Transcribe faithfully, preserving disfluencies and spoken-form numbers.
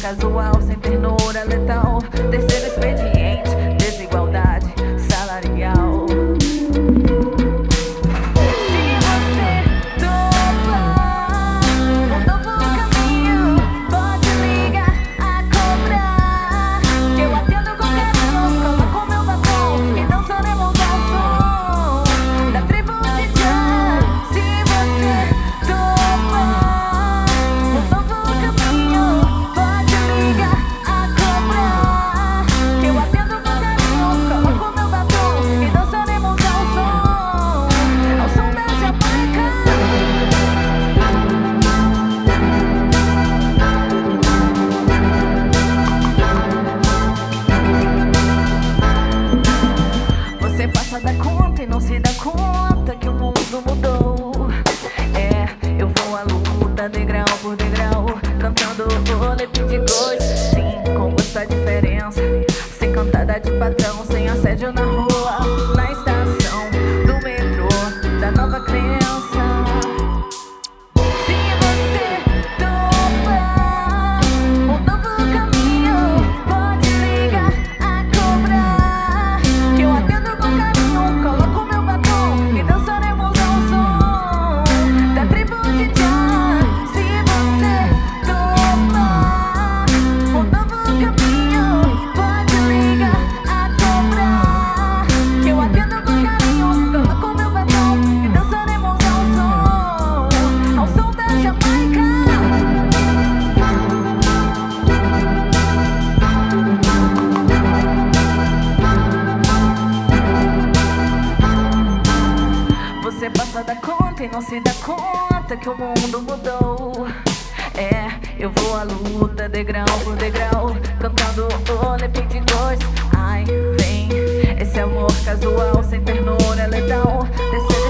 casual, sem ternura letal. Terceiro expediente, desigualdade salarial. Você passa da conta e não se dá conta que o mundo mudou. É, eu vou à luta degrau por degrau, cantando olê de gosto. Sim, com gosto a diferença, sem cantada de padrão, sem assédio na rua, na estação do metrô, da nova crença. Você passa da conta e não se dá conta que o mundo mudou. É, eu vou à luta degrau por degrau, cantando olê de gosto. Ai, vem, esse amor casual, sem ternura letal.